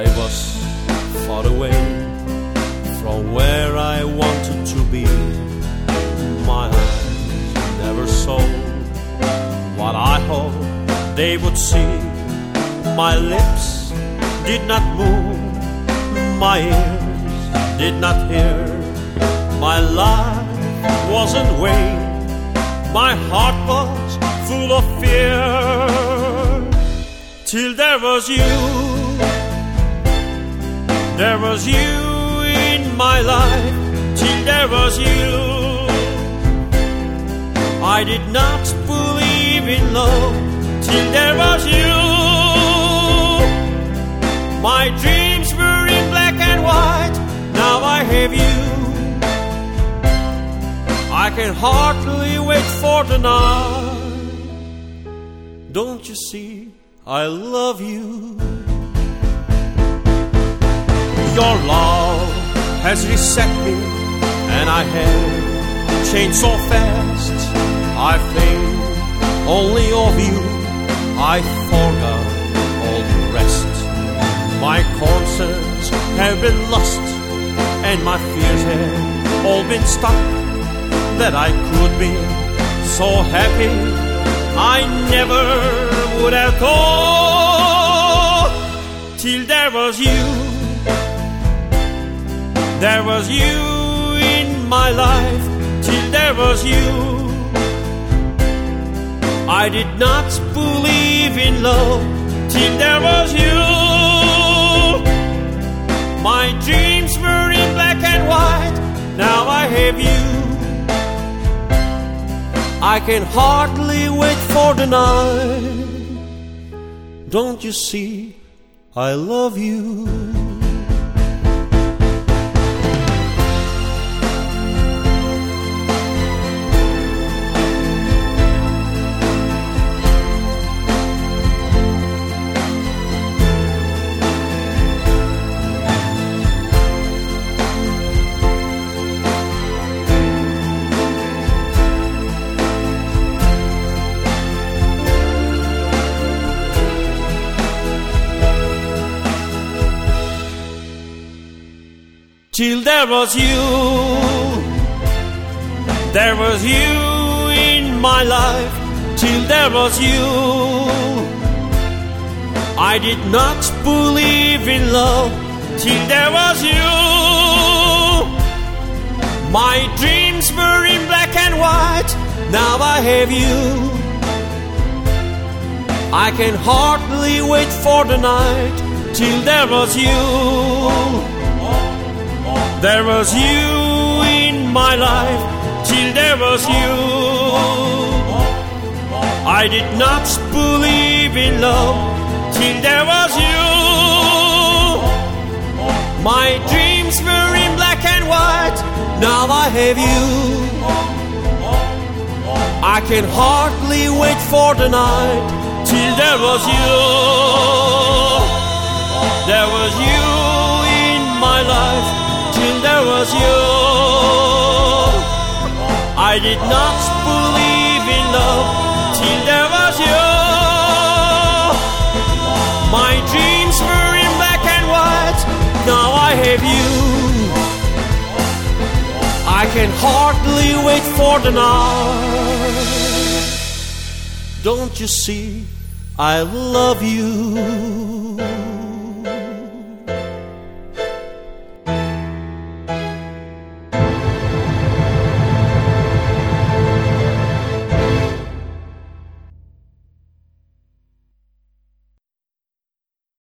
I was far away from where I wanted to be. My eyes never saw what I hoped they would see. My lips did not move, my ears did not hear. My life wasn't vain, my heart was full of fear. Till there was you, there was you in my life. Till there was you, I did not believe in love. Till there was you, my dreams were in black and white. Now I have you, I can hardly wait for the night. Don't you see, I love you. Your love has reset me, and I have changed so fast. I think only of you, I forgot all the rest. My concerns have been lost, and my fears have all been stopped. That I could be so happy, I never would have thought. Till there was you, there was you in my life. Till there was you, I did not believe in love. Till there was you, my dreams were in black and white. Now I have you, I can hardly wait for the night. Don't you see, I love you. Till there was you, there was you in my life. Till there was you, I did not believe in love. Till there was you, my dreams were in black and white. Now I have you, I can hardly wait for the night. Till there was you, there was you in my life. Till there was you, I did not believe in love. Till there was you, my dreams were in black and white. Now I have you, I can hardly wait for the night. Till there was you, there was you in my life. Till there was you, I did not believe in love. Till there was you, my dreams were in black and white. Now I have you, I can hardly wait for the night. Don't you see, I love you.